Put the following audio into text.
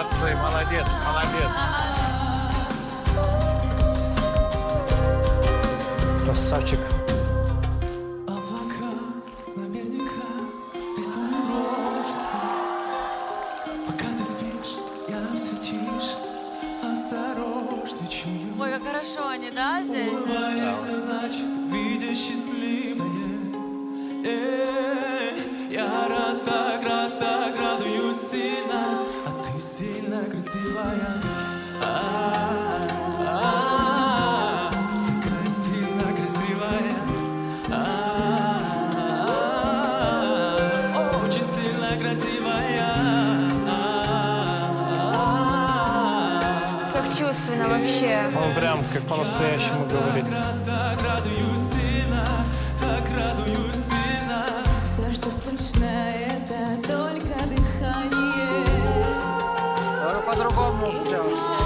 Молодцы, молодец, молодец. Красавчик. Облака наверняка рисуют рожицы. Пока ты спишь, я все тише, осторожничаю. Ой, как хорошо они, да, здесь? Улыбаешься, значит, видя счастливое. Я рад, так радуюсь сильно, а ты сильно красивая. Такая сильно красивая. Очень сильно красивая. Как чувственно вообще. Он прям как по-настоящему говорит. Так радуюсь сильно, так радуюсь сильно. Все, что слышно, это только дыхание. По-другому все.